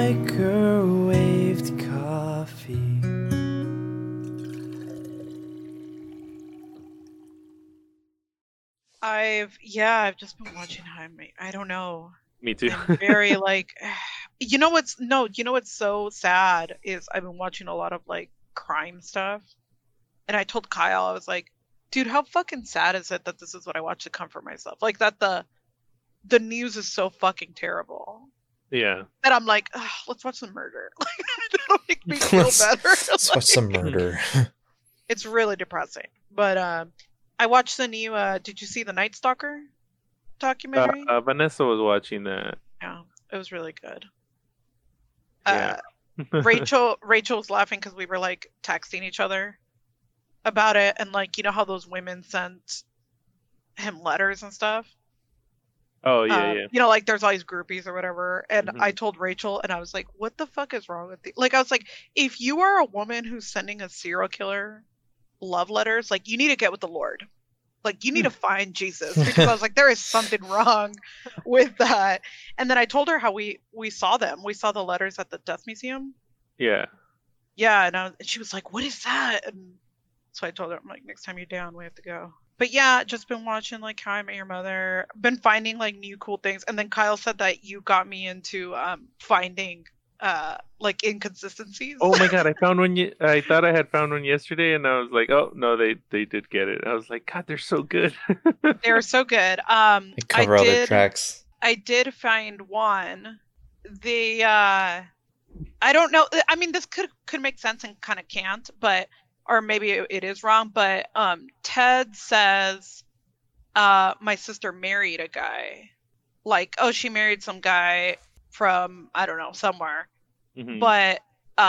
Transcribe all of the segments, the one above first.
Microwaved coffee. I've just been watching I don't know. Me too. I'm very like, you know what's so sad is I've been watching a lot of like crime stuff, and I told Kyle, I was like, dude, how fucking sad is it that this is what I watch to comfort myself? Like that the news is so fucking terrible. Yeah. And I'm like, let's watch some murder. Like that'll make me feel better. Let's watch some murder. It's really depressing. But I watched the new did you see the Night Stalker documentary? Vanessa was watching that. Yeah, it was really good. Yeah. Rachel was laughing because we were like texting each other about it, and like you know how those women sent him letters and stuff. Oh yeah, yeah. You know, like there's all these groupies or whatever, and Mhm. I told Rachel, and I was like, "What the fuck is wrong with you?" Like I was like, "If you are a woman who's sending a serial killer love letters, like you need to get with the Lord." Like you need to find Jesus, because I was like, there is something wrong with that. And then I told her how we saw them. We saw the letters at the Death Museum. Yeah. Yeah, and she was like, "What is that?" And so I told her, I'm like, next time you're down, we have to go. But yeah, just been watching like How I Met Your Mother. Been finding like new cool things. And then Kyle said that you got me into finding like inconsistencies. Oh my god, I found one. I thought I had found one yesterday, and I was like, oh no, they did get it. I was like, God, they're so good. They were so good. They cover all their tracks. I did find one. The I don't know. I mean, this could make sense and kind of can't, but or maybe it is wrong. But Ted says, my sister married a guy. Like, oh, she married some guy from I don't know somewhere. Mhm. But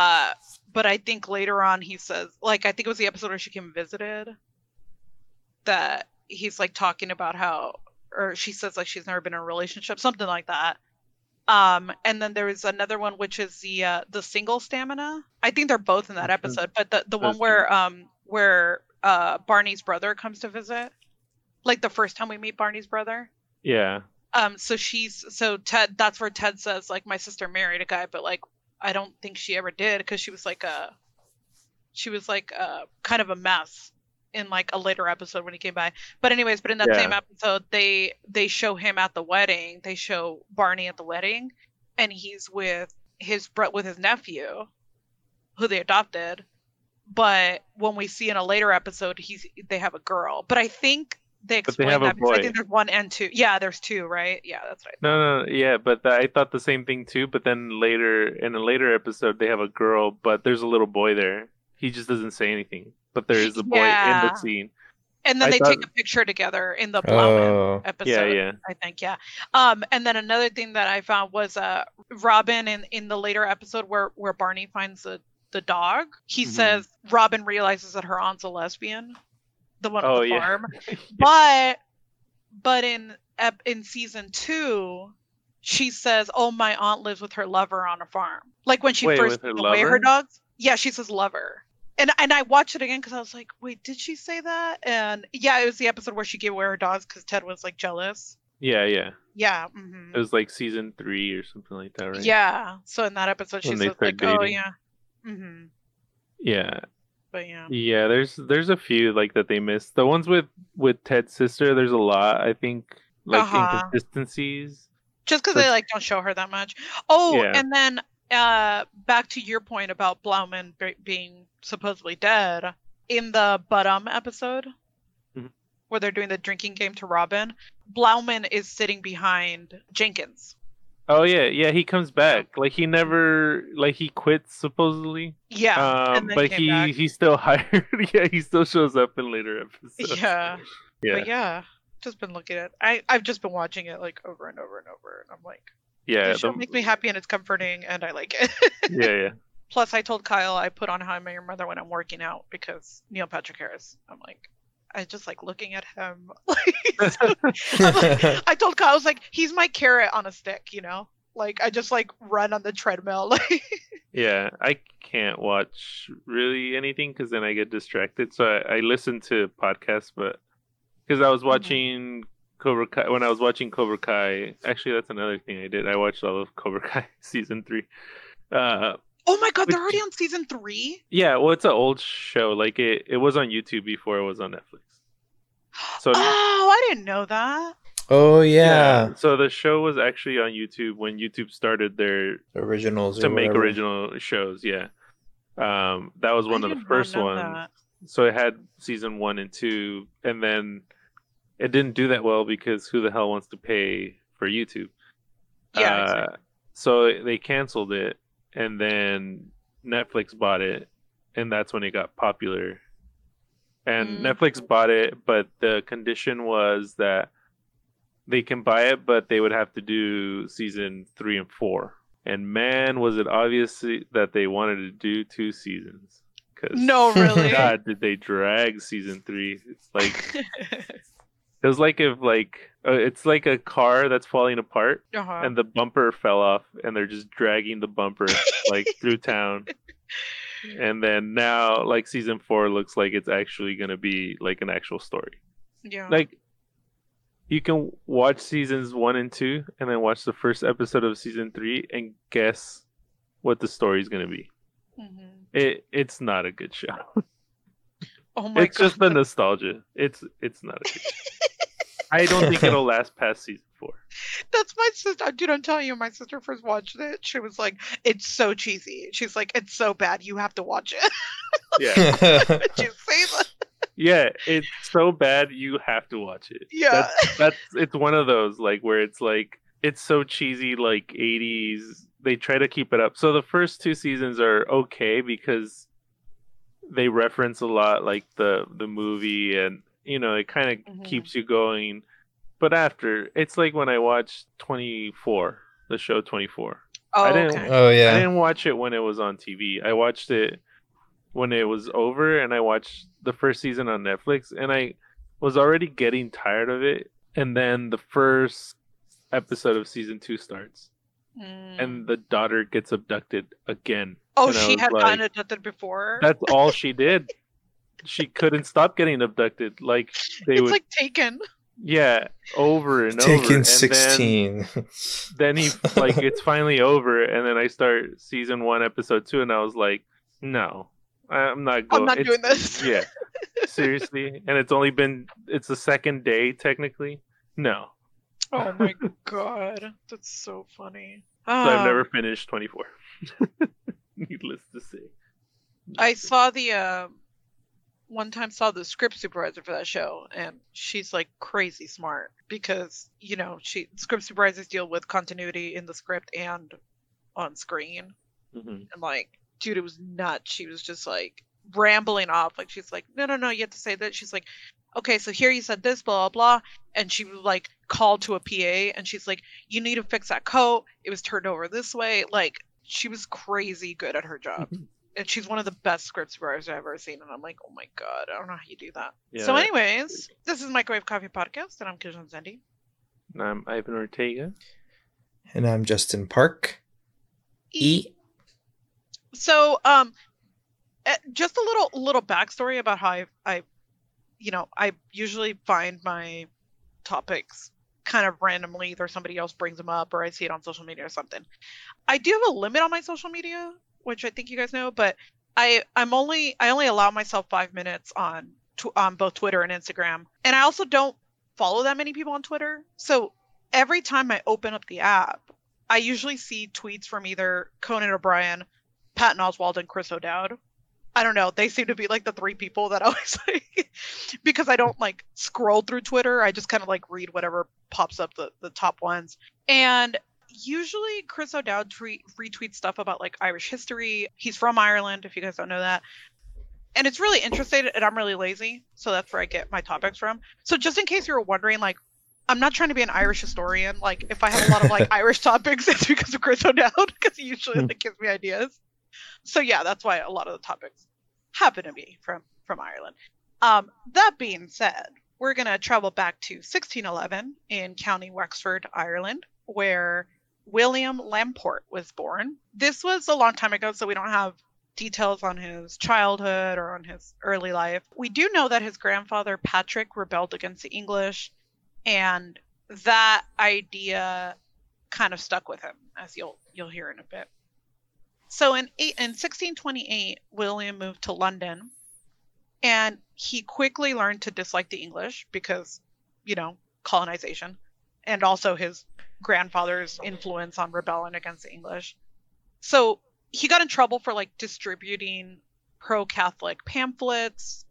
I think later on he says, like, I think it was the episode where she came and visited, that he's like talking about how, or she says like she's never been in a relationship, something like that. And then there is another one which is the single stamina. I think they're both in that Mhm. episode, but the one That's where Barney's brother comes to visit, like the first time we meet Barney's brother. Yeah. So Ted, that's where Ted says like my sister married a guy, but like I don't think she ever did, because she was like kind of a mess in like a later episode when he came by. But anyways, but in that Yeah. same episode, they show him at the wedding. They show Barney at the wedding, and he's with his nephew, who they adopted. But when we see in a later episode, they have a girl. But I think they But they explain have a that because I boy. think there's one and two. Yeah, there's two, right? Yeah, that's right. No, yeah, but I thought the same thing too. But then later, in a later episode, they have a girl, but there's a little boy there. He just doesn't say anything, but there is a boy in the Yeah. scene. And then I they thought- take a picture together in the Blauman episode. Yeah. I think, yeah. And then another thing that I found was Robin in the later episode where Barney finds the dog. He Mhm. says Robin realizes that her aunt's a lesbian, the one at Oh, the yeah. farm. But in season 2, she says, "Oh, my aunt lives with her lover on a farm." Like when she Wait, first with her gave away her lover? dogs. Yeah, she says lover. And I watched it again because I was like, wait, did she say that? And yeah, it was the episode where she gave away her dogs because Ted was like jealous. Yeah. Yeah. It was like season 3 or something like that, right? Yeah. So in that episode, she When they says start like, oh dating. yeah. Yeah. But yeah. Yeah, there's a few like that they missed. The ones with Ted's sister, there's a lot, I think, like inconsistencies. Just because they like don't show her that much. Oh, Yeah. and then back to your point about Blauman being supposedly dead, in the But episode, Mhm. where they're doing the drinking game to Robin, Blauman is sitting behind Jenkins. Oh yeah, he comes back. Like he never, like he quits supposedly. Yeah, and then but came back. he's still hired. Yeah, he still shows up in later episodes. Yeah. Yeah. But yeah, just been looking at. I've just been watching it like over and over and over, and I'm like, Yeah. this show makes me happy and it's comforting, and I like it. Yeah. Plus, I told Kyle I put on How I Met Your Mother when I'm working out because Neil Patrick Harris. I'm like, I just like looking at him. I told Kyle, I was like, he's my carrot on a stick, you know? Like, I just like run on the treadmill. Like, Yeah, I can't watch really anything because then I get distracted. So I listen to podcasts, but because I was watching Cobra Kai, when I was watching Cobra Kai, actually that's another thing I did. I watched all of Cobra Kai season 3. Oh my god, Which- they're already on season 3? Yeah, well, it's an old show. Like it was on YouTube before it was on Netflix. So Oh, I didn't know that. Oh yeah. so the show was actually on YouTube when YouTube started their Originals to or make whatever. original shows. Yeah, that was one I of the did not first know ones. that. So it had season 1 and 2, and then it didn't do that well because who the hell wants to pay for YouTube? Yeah, exactly. So they canceled it, and then Netflix bought it, and that's when it got popular. And Netflix bought it, but the condition was that they can buy it, but they would have to do season 3 and 4. And man, was it obvious that they wanted to do 2 seasons. No, really? God, did they drag season 3? It's like it was like if it's like a car that's falling apart, Uh-huh. and the bumper fell off, and they're just dragging the bumper like through town. And then now, like season 4 looks like it's actually gonna be like an actual story. Yeah. Like you can watch seasons 1 and 2, and then watch the first episode of season 3 and guess what the story's gonna be. Mhm. It's not a good show. Oh my It's god. just the nostalgia. It's not a good show. I don't think it'll last past season 4. That's my sister. Dude, I'm telling you, my sister first watched it. She was like, it's so cheesy. She's like, it's so bad. You have to watch it. Yeah. Did you say that? Yeah, it's so bad you have to watch it. Yeah. That's it's one of those like where it's like it's so cheesy, like 80s. They try to keep it up. So the first 2 seasons are okay because they reference a lot like the movie, and you know, it kind of keeps you going. But after, it's like when I watched 24, the show 24. Oh, I didn't okay. Oh I yeah. didn't watch it when it was on TV. I watched it when it was over, and I watched the first season on Netflix, and I was already getting tired of it. And then the first episode of season 2 starts, and the daughter gets abducted again. Oh, And I she was had like, gotten abducted before? That's all she did. She couldn't stop getting abducted. Like they It's would, like Taken. yeah, over and over. Taken And 16. Then he like it's finally over, and then I start season 1, episode 2, and I was like, no, I'm not going. I'm not doing this. Yeah, seriously. And it's the second day technically. No, Oh my god. That's so funny. so I've never finished 24. Needless to say. I saw one time saw the script supervisor for that show, and she's like crazy smart because, you know, script supervisors deal with continuity in the script and on screen. Mm-hmm. And like, dude, it was nuts. She was just like rambling off. Like, she's like, no, you have to say that. She's like, okay, so here you said this, blah, blah, blah. And she was like called to a PA, and she's like, you need to fix that coat. It was turned over this way. Like, she was crazy good at her job. And she's one of the best script supervisors I've ever seen. And I'm like, oh my god, I don't know how you do that. Yeah. So anyways, this is Microwave Coffee Podcast, and I'm Kishan Zendi. And I'm Ivan Ortega. And I'm Justin Park. E. So, just a little backstory about how I usually find my topics kind of randomly. Either somebody else brings them up, or I see it on social media or something. I do have a limit on my social media, which I think you guys know, but I only allow myself 5 minutes on both Twitter and Instagram, and I also don't follow that many people on Twitter. So every time I open up the app, I usually see tweets from either Conan O'Brien, Patton Oswalt, and Chris O'Dowd. I don't know. They seem to be like the 3 people that always like, because I don't like scroll through Twitter. I just kind of like read whatever pops up, the top ones. And usually Chris O'Dowd retweets stuff about like Irish history. He's from Ireland, if you guys don't know that. And it's really interesting, and I'm really lazy, so that's where I get my topics from. So just in case you were wondering, like, I'm not trying to be an Irish historian. Like, if I have a lot of like Irish topics, it's because of Chris O'Dowd, because he usually like gives me ideas. So yeah, that's why a lot of the topics happen to be from Ireland. That being said, we're gonna travel back to 1611 in County Wexford, Ireland, where William Lamport was born. This was a long time ago, so we don't have details on his childhood or on his early life. We do know that his grandfather Patrick rebelled against the English, and that idea kind of stuck with him, as you'll hear in a bit. So in 1628, William moved to London, and he quickly learned to dislike the English because, colonization, and also his grandfather's influence on rebelling against the English. So he got in trouble for distributing pro-Catholic pamphlets,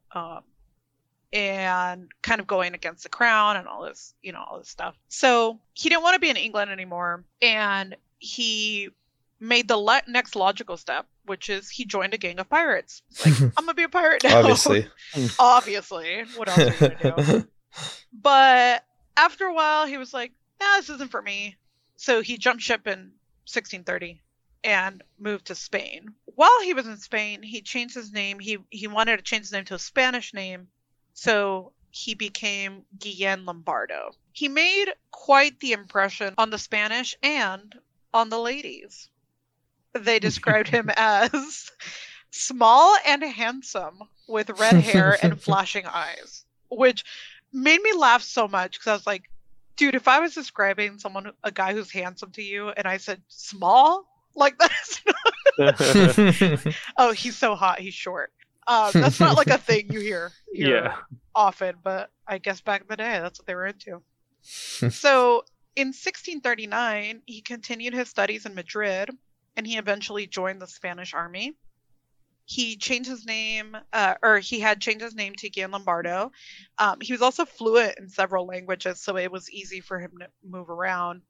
and kind of going against the crown and all this stuff. So he didn't want to be in England anymore, and he made the next logical step, which is he joined a gang of pirates. I'm gonna be a pirate now. Obviously. What else are you gonna do? But after a while, he was like, "Nah, this isn't for me." So he jumped ship in 1630 and moved to Spain. While he was in Spain, he changed his name. He wanted to change his name to a Spanish name, so he became Guillén Lombardo. He made quite the impression on the Spanish and on the ladies. They described him as small and handsome with red hair and flashing eyes, which made me laugh so much because I was like, dude, if I was describing a guy who's handsome to you and I said small, that is not... Oh, he's so hot, he's short. That's not a thing you hear often, but I guess back in the day, that's what they were into. So in 1639, he continued his studies in Madrid, and he eventually joined the Spanish army. He changed his name, he had changed his name to Guillén Lombardo. He was also fluent in several languages, so it was easy for him to move around.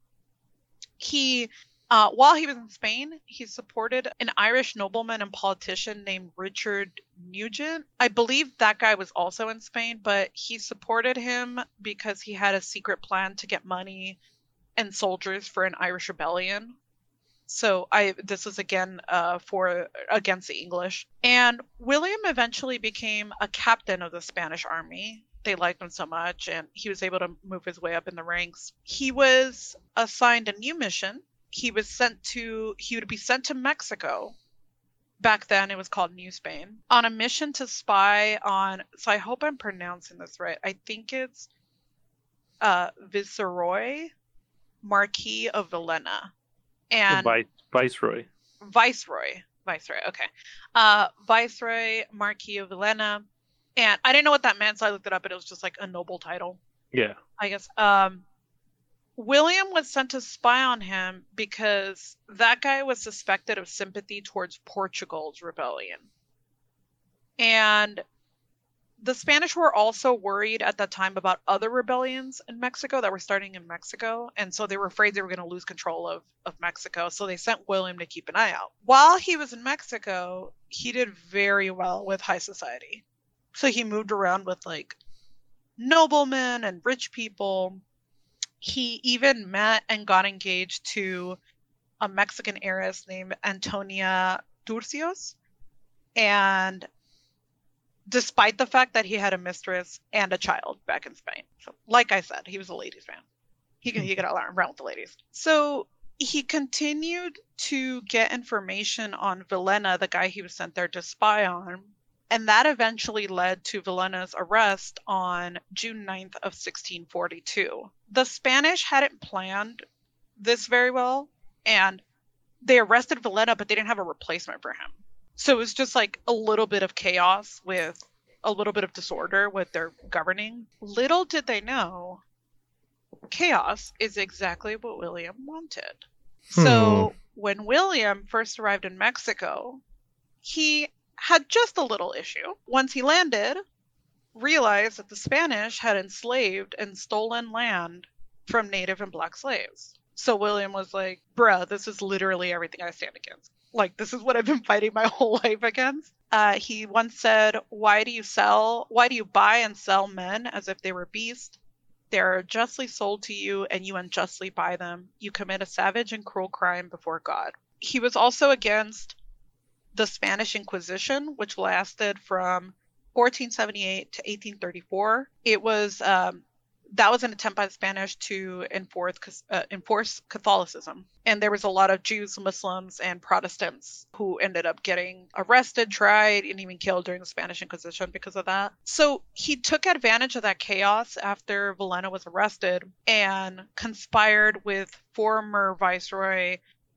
While he was in Spain, he supported an Irish nobleman and politician named Richard Nugent. I believe that guy was also in Spain, but he supported him because he had a secret plan to get money and soldiers for an Irish rebellion. So this was again against the English. And William eventually became a captain of the Spanish army. They liked him so much, and he was able to move his way up in the ranks. He was assigned a new mission. He would be sent to Mexico. Back then it was called New Spain, on a mission to spy on, so I hope I'm pronouncing this right. I think it's Viceroy Marquis of Villena. And Viceroy. Okay. Viceroy Marquis of Villena. And I didn't know what that meant, so I looked it up, and it was just a noble title. Yeah. I guess. William was sent to spy on him because that guy was suspected of sympathy towards Portugal's rebellion. And the Spanish were also worried at that time about other rebellions in Mexico that were starting in Mexico. And so they were afraid they were going to lose control of Mexico. So they sent William to keep an eye out. While he was in Mexico, he did very well with high society. So he moved around with noblemen and rich people. He even met and got engaged to a Mexican heiress named Antonia Turcios. And despite the fact that he had a mistress and a child back in Spain. So, like I said, he was a ladies' man. He could around with the ladies. So he continued to get information on Villena, the guy he was sent there to spy on. And that eventually led to Villena's arrest on June 9th of 1642. The Spanish hadn't planned this very well, and they arrested Villena, but they didn't have a replacement for him. So it was just a little bit of chaos with a little bit of disorder with their governing. Little did they know, chaos is exactly what William wanted. So when William first arrived in Mexico, he had just a little issue. Once he landed, realized that the Spanish had enslaved and stolen land from native and black slaves. So William was like, bruh, this is literally everything I stand against. This is what I've been fighting my whole life against. He once said, why do you buy and sell men as if they were beasts? They are justly sold to you, and you unjustly buy them. You commit a savage and cruel crime before God. He was also against the Spanish Inquisition, which lasted from 1478 to 1834. It was that was an attempt by the Spanish to enforce Catholicism. And there was a lot of Jews, Muslims, and Protestants who ended up getting arrested, tried, and even killed during the Spanish Inquisition because of that. So he took advantage of that chaos after Villena was arrested and conspired with former Viceroy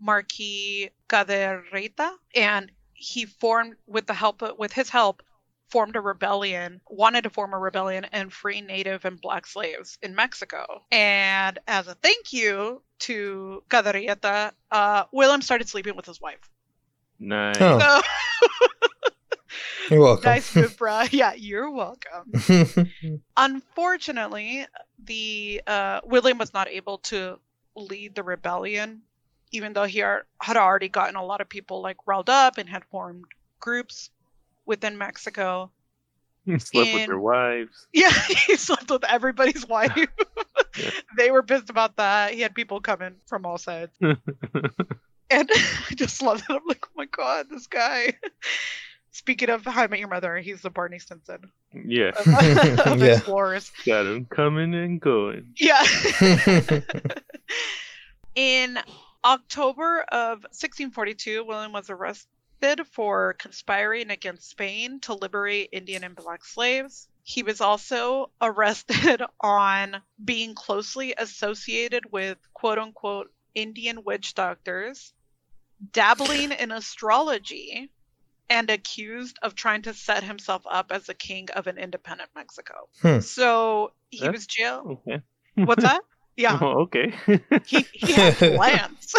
Marquis Cadereyta, and he formed, with his help, wanted to form a rebellion and free native and black slaves in Mexico. And as a thank you to Cadereyta, William started sleeping with his wife. Nice. Oh. So, You're welcome. nice move, bruh. Yeah, you're welcome. Unfortunately, William was not able to lead the rebellion, even though he had already gotten a lot of people like riled up and had formed groups within Mexico. He slept with their wives. Yeah, he slept with everybody's wife. Yeah. They were pissed about that. He had people coming from all sides. And I just love it. I'm like, oh my god, this guy. Speaking of How I Met Your Mother, he's the Barney Stinson Yeah. of Yeah. explorers. Got him coming and going. Yeah. In October of 1642, William was arrested for conspiring against Spain to liberate Indian and black slaves. He was also arrested on being closely associated with quote-unquote Indian witch doctors, dabbling in astrology, and accused of trying to set himself up as the king of an independent Mexico. So he was jailed. Okay. What's that? Yeah. Oh, okay. He had plans.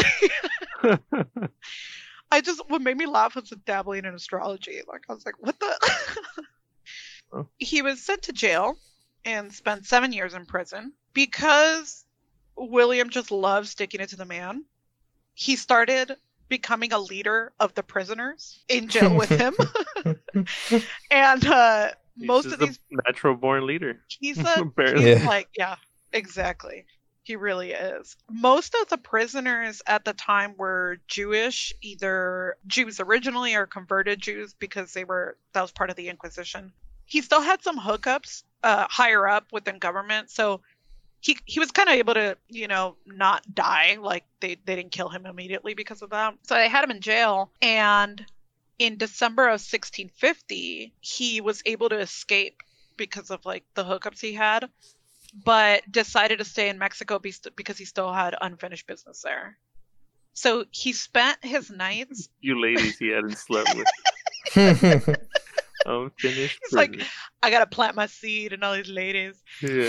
What made me laugh was the dabbling in astrology. Like, I was like, what the? Oh. He was sent to jail and spent 7 years in prison. Because William just loved sticking it to the man, he started becoming a leader of the prisoners in jail with him. And most of these natural born leader. He's Barely. like, yeah, exactly. He really is. Most of the prisoners at the time were Jewish, either Jews originally or converted Jews, because that was part of the Inquisition. He still had some hookups higher up within government, so he was kind of able to, not die. Like they didn't kill him immediately because of that. So they had him in jail, and in December of 1650, he was able to escape because of like the hookups he had, but decided to stay in Mexico because he still had unfinished business there. So he spent his nights. You ladies he hadn't slept with. Unfinished. He's like, I gotta plant my seed in all these ladies. Yeah.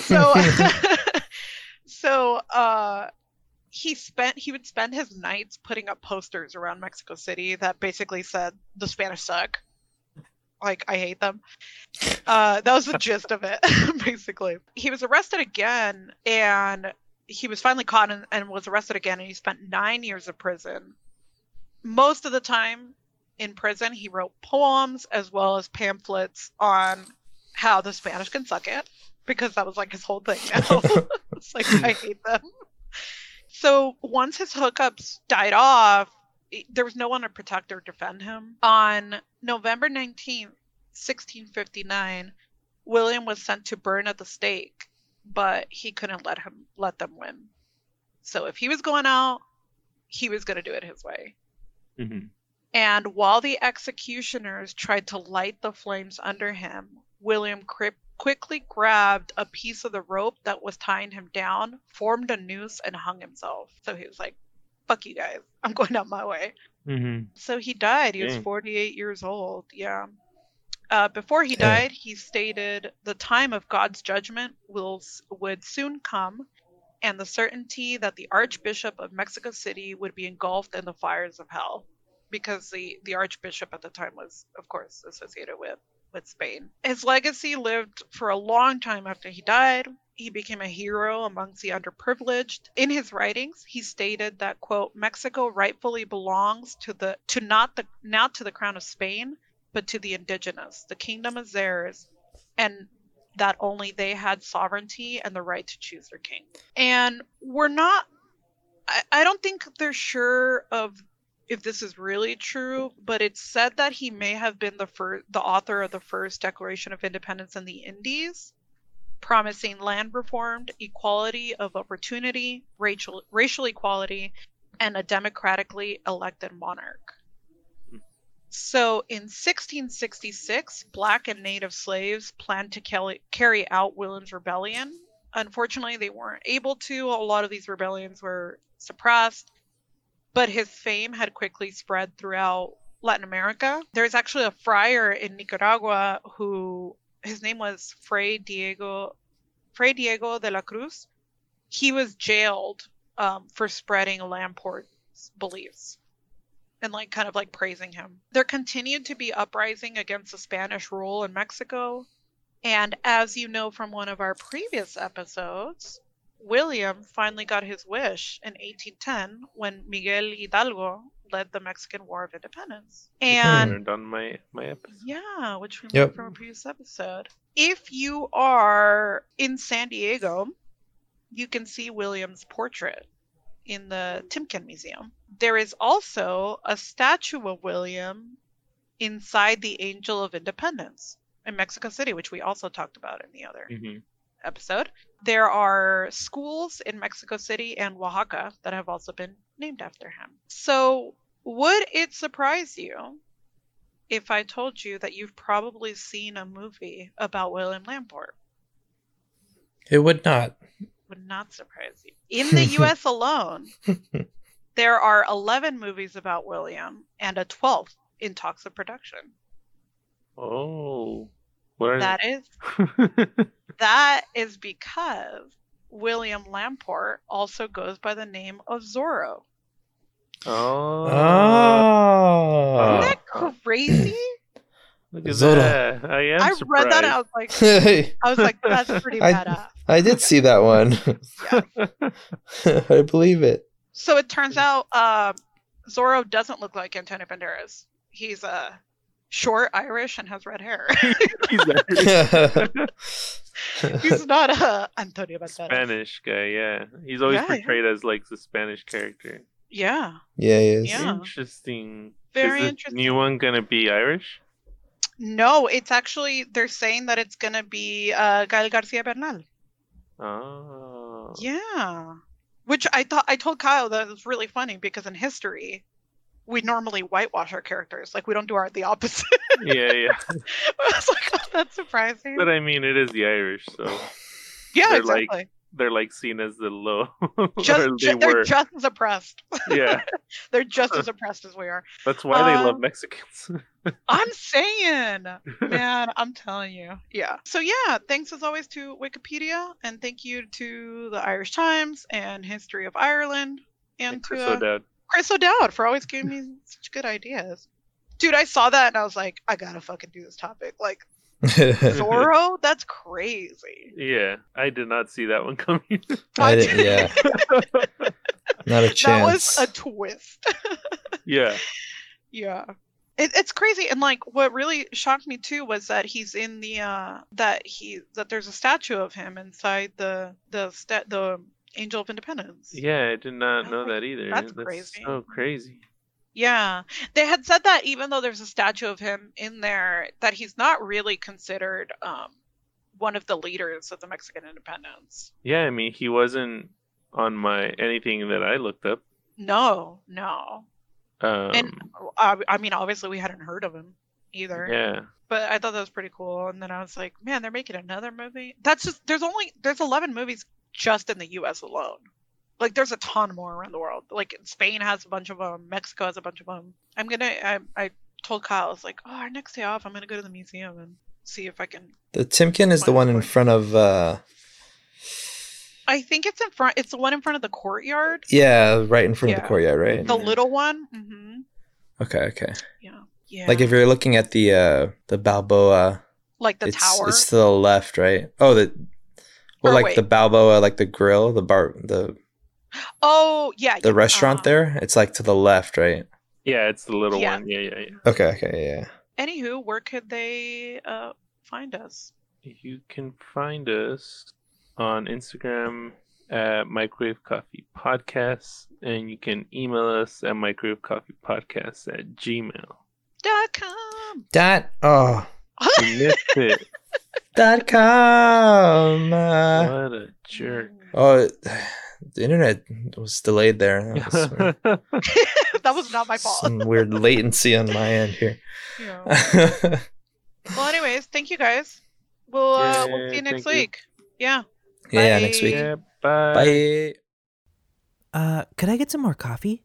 So he would spend his nights putting up posters around Mexico City that basically said the Spanish suck. Like, I hate them. That was the gist of it, basically. He was arrested again, and he was finally caught and was arrested again, and he spent 9 years of prison. Most of the time in prison, he wrote poems as well as pamphlets on how the Spanish can suck it, because that was like his whole thing now. It's like, I hate them. So once his hookups died off, there was no one to protect or defend him. On November 19th, 1659, William was sent to burn at the stake, but he couldn't let them win. So if he was going out, he was going to do it his way. Mm-hmm. And while the executioners tried to light the flames under him, William quickly grabbed a piece of the rope that was tying him down, formed a noose, and hung himself. So he was like, fuck you guys, I'm going out my way. Mm-hmm. So he died. He was 48 years old. Yeah. Before he died, he stated, the time of God's judgment would soon come, and the certainty that the Archbishop of Mexico City would be engulfed in the fires of hell, because the Archbishop at the time was, of course, associated with Spain. His legacy lived for a long time after he died. He became a hero amongst the underprivileged. In his writings, he stated that, quote, Mexico rightfully belongs not to the crown of Spain, but to the indigenous. The kingdom is theirs, and that only they had sovereignty and the right to choose their king. And I don't think they're sure of if this is really true, but it's said that he may have been the author of the first Declaration of Independence in the Indies, promising land reform, equality of opportunity, racial equality, and a democratically elected monarch. So in 1666, Black and Native slaves planned to carry out William's rebellion. Unfortunately, they weren't able to. A lot of these rebellions were suppressed. but his fame had quickly spread throughout Latin America. There's actually a friar in Nicaragua who, his name was Fray Diego de la Cruz. He was jailed for spreading Lamport's beliefs and like kind of like praising him. There continued to be uprising against the Spanish rule in Mexico. And as you know from one of our previous episodes, William finally got his wish in 1810 when Miguel Hidalgo led the Mexican War of Independence. And learned on my episode. yeah, which we learned from a previous episode. If you are in San Diego, you can see William's portrait in the Timken Museum. There is also a statue of William inside the Angel of Independence in Mexico City, which we also talked about in the other episode. There are schools in Mexico City and Oaxaca that have also been named after him. So would it surprise you if I told you that you've probably seen a movie about William Lamport? It would not. Would not surprise you. In the U.S. alone, there are 11 movies about William and a 12th in talks of production. Oh. That is because William Lamport also goes by the name of Zorro. Oh. Isn't that crazy? Look at that. I surprised. Read that and I was like, that's pretty badass. I did see that one. I believe it. So it turns out Zorro doesn't look like Antonio Banderas. He's short, Irish, and has red hair. He's not Antonio Banderas. Spanish guy, yeah. He's always portrayed as like the Spanish character. Yeah. Yeah, he is. Yeah. Interesting. Very is interesting. New one gonna be Irish? No, it's actually, they're saying that it's gonna be Gael Garcia Bernal. Oh. Yeah. Which I told Kyle that it was really funny because in history, we normally whitewash our characters. Like, we don't do the opposite. Yeah. I was like, oh, that's surprising. But I mean, it is the Irish, so. Yeah, they're exactly. They're like seen as the low. They're just as oppressed. Yeah. They're just as oppressed as we are. That's why they love Mexicans. I'm saying, man, I'm telling you. Yeah. So yeah, thanks as always to Wikipedia, and thank you to the Irish Times and History of Ireland, and to Chris O'Dowd for always giving me such good ideas. Dude, I saw that and I was like, I gotta fucking do this topic. Like, Zorro? That's crazy. Yeah, I did not see that one coming. I didn't, yeah. Not a chance. That was a twist. Yeah. Yeah. It's crazy, and like what really shocked me too was that he's in the that there's a statue of him inside the Angel of Independence. Yeah, I did not know that either. That's crazy. So crazy. Yeah, they had said that even though there's a statue of him in there, that he's not really considered one of the leaders of the Mexican independence. Yeah, I mean, he wasn't on anything that I looked up. No. And I mean, obviously we hadn't heard of him either. Yeah. But I thought that was pretty cool. And then I was like, man, they're making another movie. There's 11 movies just in the U.S. alone. Like, there's a ton more around the world. Like, Spain has a bunch of them. Mexico has a bunch of them. I told Kyle, I was like, our next day off, I'm going to go to the museum and see if I can. The Timken is the one in front of. I think it's in front. It's the one in front of the courtyard. Yeah, right in front of the courtyard, right? The little one. Mm-hmm. Okay. Yeah. Like if you're looking at the Balboa. Like the tower. It's to the left, right? Oh, the Balboa, like the grill, the. Oh yeah. The restaurant there. It's like to the left, right? Yeah, it's the little one. Yeah. Okay, yeah. Anywho, where could they find us? You can find us on Instagram at Microwave Coffee Podcast, and you can email us at microwavecoffeepodcast@gmail.com. You missed it. .com. What a jerk. Oh, the internet was delayed there. That was not my fault. Some weird latency on my end here. Yeah. Well, anyways, thank you guys. We'll see you next week. Yeah. Yeah, next week. Yeah, bye. Could I get some more coffee?